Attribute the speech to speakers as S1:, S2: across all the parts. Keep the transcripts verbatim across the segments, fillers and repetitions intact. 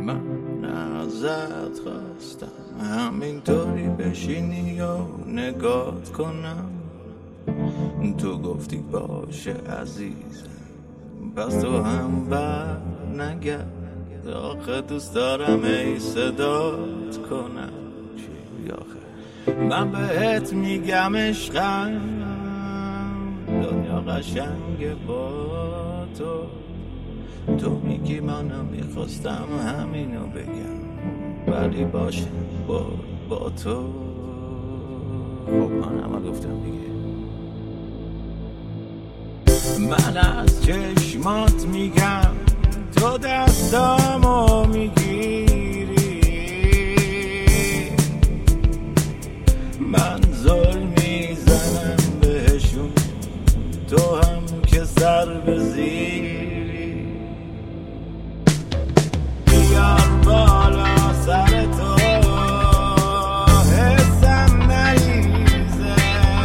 S1: من ازت خواستم همینطوری بشینی و نگات کنم، تو گفتی باشه عزیزم، پس تو هم بر نگرد. آخه دوست دارم ای صدات کنم، چی آخه من بهت میگم عشقم، دنیا قشنگه با تو. تو میگی منم میخواستم همینو بگم، ولی باشه با, با تو. خب من همه گفتم دیگه. من از چشمات میگم تو دستامو میگیری، من زل میزنم بهشون، تو هم که سر بزیری. بیار بالا سر تو حسم نریزه،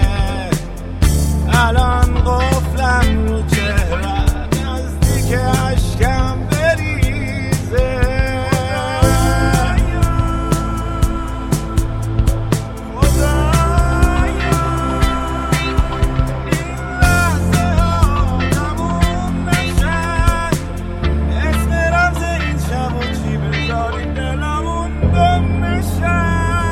S1: الان قفلم رو چهره نزدیک اشکم بریزه. خدایا این لحظه ها تموم نشن، اسم رمز این شب و چی بذاری دلمون گم نشن.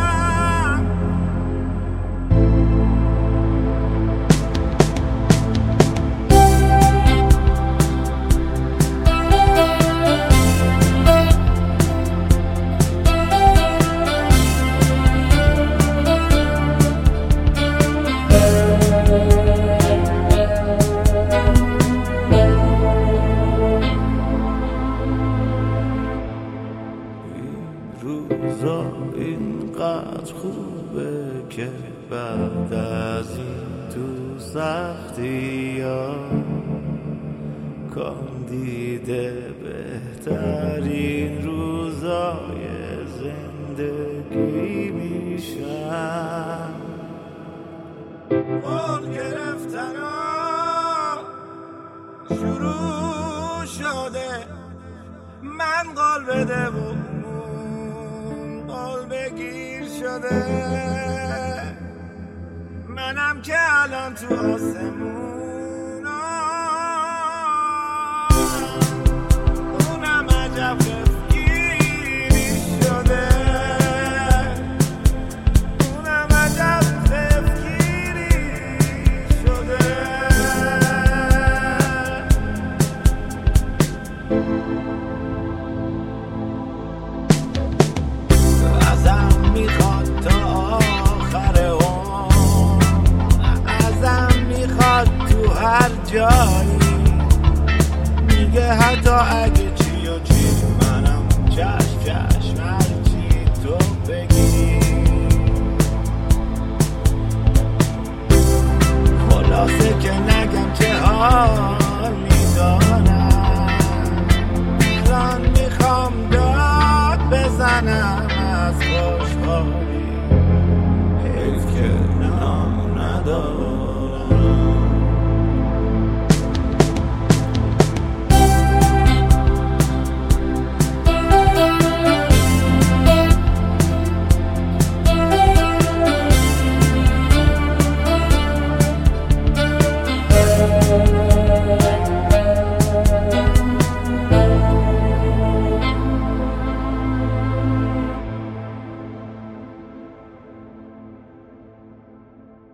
S1: روزا اینقدر خوبه که بعد از این تو سختی ها کاندیده بهترین روزای زندگی میشن. قول گرفتن ها شروع شده، من قول بده و بگیر شده، منم که الان تو آسمون اونم عجب خفگیری شده، اونم عجب خفگیری شده. ازم میخواد تا آخر عمر، ازم میخواد تو هر جایی، میگه حتی اگه چی و چی منم چشم چشم هرچی تو بگی. خلاصه که نگم که ها